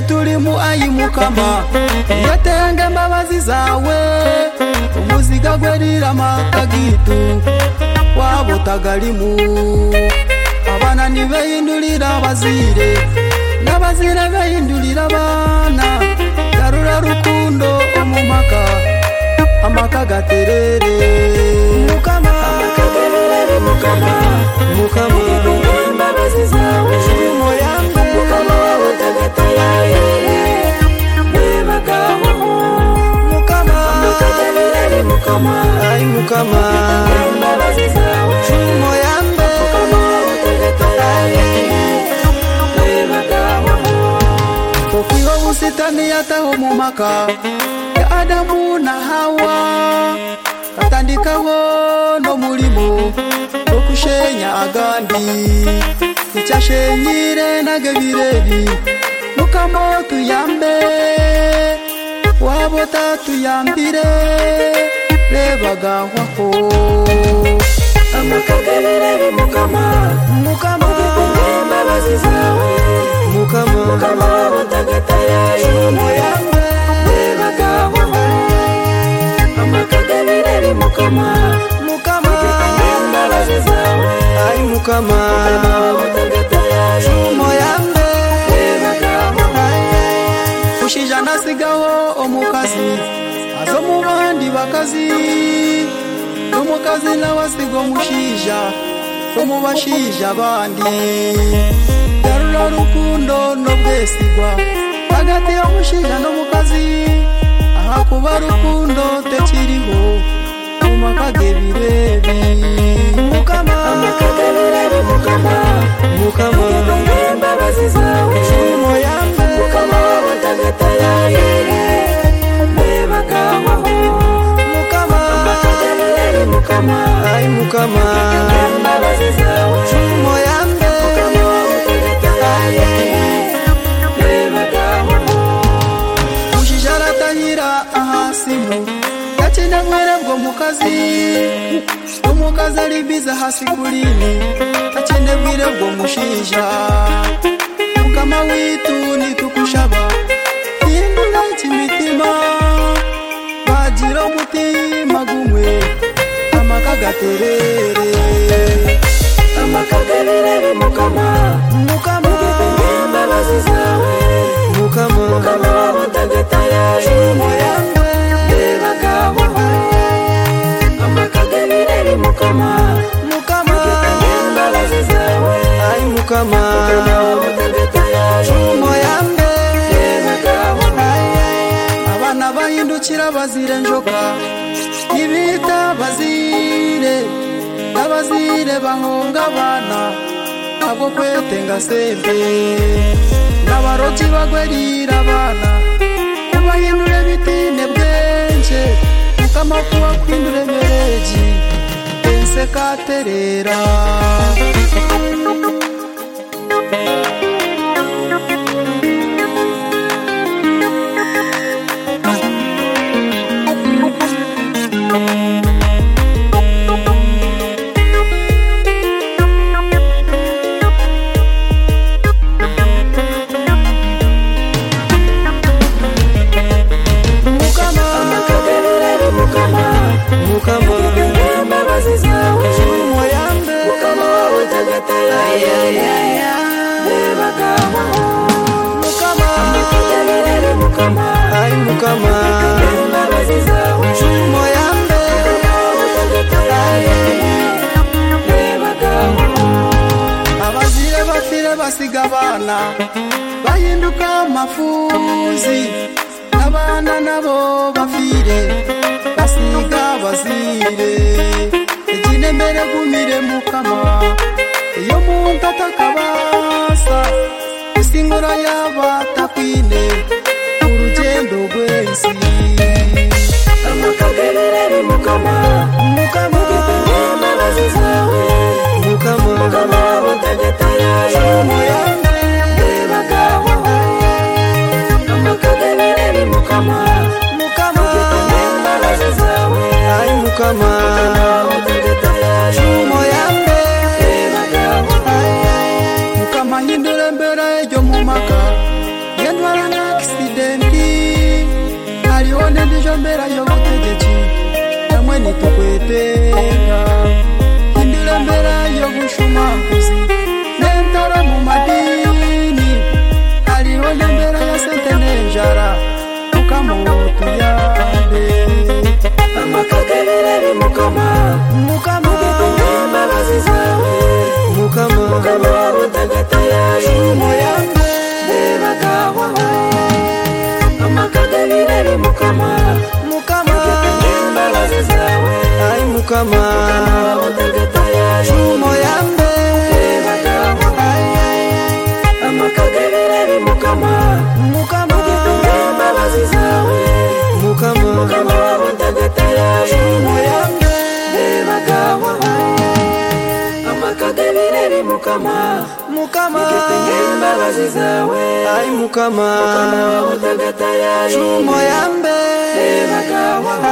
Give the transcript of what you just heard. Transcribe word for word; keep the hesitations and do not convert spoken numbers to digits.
tulimu ayi mukama yatenge mbabazi zawe umuziga gwerira makagitu wabo tagalimu abana nibehindulira abazire n'abazire behindulira abana garura rukundo omumaka amaka gaterere mukama amakagerere mukama mukama mbabazi zawe shimo yange mukama wawe tagataye nebagaho mukama amakagerere mukama ay mukama mbabazi zawe shimo yange mukama wawe tagataye nebagaho kofiho busitani yataho mumaka ya Adamu na Hawa katandikaho no mulimo okushenya agandi icyashenyire nagebireri mukamo tuyambe wabo tatuyambire rebagaho amakagerere mukama mukama mbabazi zawe mukama mukama batagataye shumo yange rebagaho amakagerere mukama mukama mbabazi zawe ay mukama batagataye shumo yange rebagaho ushija nasigaho omukazi azo mu bandi bakazi umukazi nawasigo mushija umubashija bandi garura rukundo no bwesigwa hagati ya mushija no mukazi aha kuba rukundo tekiriho umakagebirebi mukama amakagebirebi mukama mukama mbabazi zawe shumo yange mukama watagataye nebagaho mukama amakagebirebi mukama ay mukama mbabazi zawe shumo yange mukama watagataye nebagaho ushijaratanyira ahasimu yakina mwere bwo mukazi umukazi alibiza hasi kulini akine bwire bwo mushija mukama witu nitukushaba hindura ikimitima bagira umutima gumwe amakagaterere amakagerere mukama mukama mbabazi zawe mukama mukama batagataye shumo yange rebagaho amakagerere mukama mukama mbabazi zawe ay mukama batagataye shumo yange rebagaho abana bahindukira bazire njoka ibita bazire n'abazire bahonga abana abo kwetenga sente n'abaroji bagwerira abana kubahindure bitine bwenje mukama kuba kwindure mereji pense katerera mukama mbabazi zawe shumo yange mukama watagataye nebagaho mukama amakagerere mukama ay mukama mbabazi zawe shumo yange watagataye nebagaho abazire bafire basiga abana bahinduka amafuzi n'abana nabo bafire basiga bazire ejine mbere gumire mukama iyo muntu atakabasa isingura y'abatakwine urugendo rw'ensi amakagerere mukama mukama mbabazi zawe mukama mukama batagataye shumo yange rebagaho amakagerere mukama mukama mbabazi zawe ay mukama shumo yange mukama hindura mbere yo mumaka yendwala mbera y'obutegetsi namwe nitukwetega hindura mbera y'obushumaguzi n'entara mu madini hariho n'embera ya sente n'enjara mukama tuyambe amakagabirari mukama mukama imbabazi zawe mukama mukama utagatayaye muyambe bebagawaho amakagabirari mukama mukama imbabazi zawe ai mukama utagatayaye muyambe bebagawaho amakagabirari mukama mukama imbabazi zawe mukama mukama utagatayaye muyambe bebagawaho amakagabirari mukama mukama imbabazi zawe ai mukama utagatayaye muyambe bebagawaho